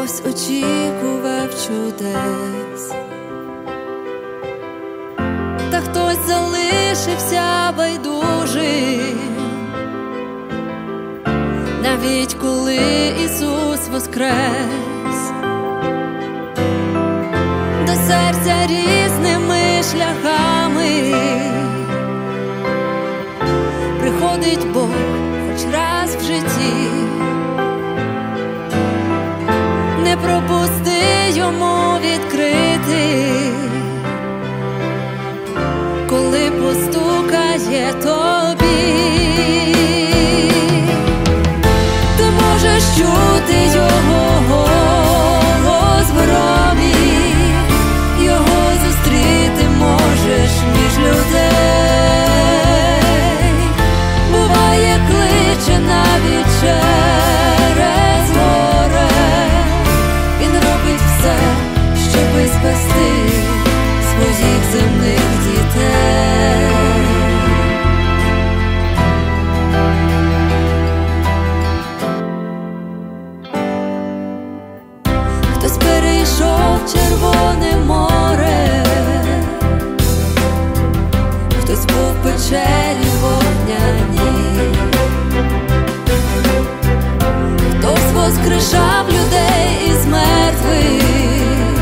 хтось очікував чудес, та хтось залишився байдужим, навіть коли Ісус воскрес. До серця різними шляхами приходить Бог хоч раз в житті. Не пропусти йому відкрити, коли постукає тобі. Ти можеш чути його голос в громі, його зустріти можеш між людей. Буває, кличе навіть через горе. Він робить все, щоби спасти своїх земних дітей. Хтось перейшов Червоне море, хтось був в печері вогняній, хтось воскрешав людей із мертвих,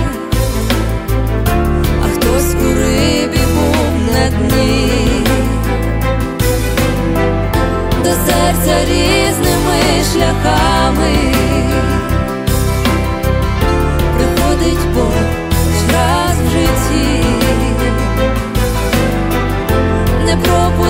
а хтось у рибі був на дні. До серця різними шляхами приходить Бог хоч раз в житті. Не пропусти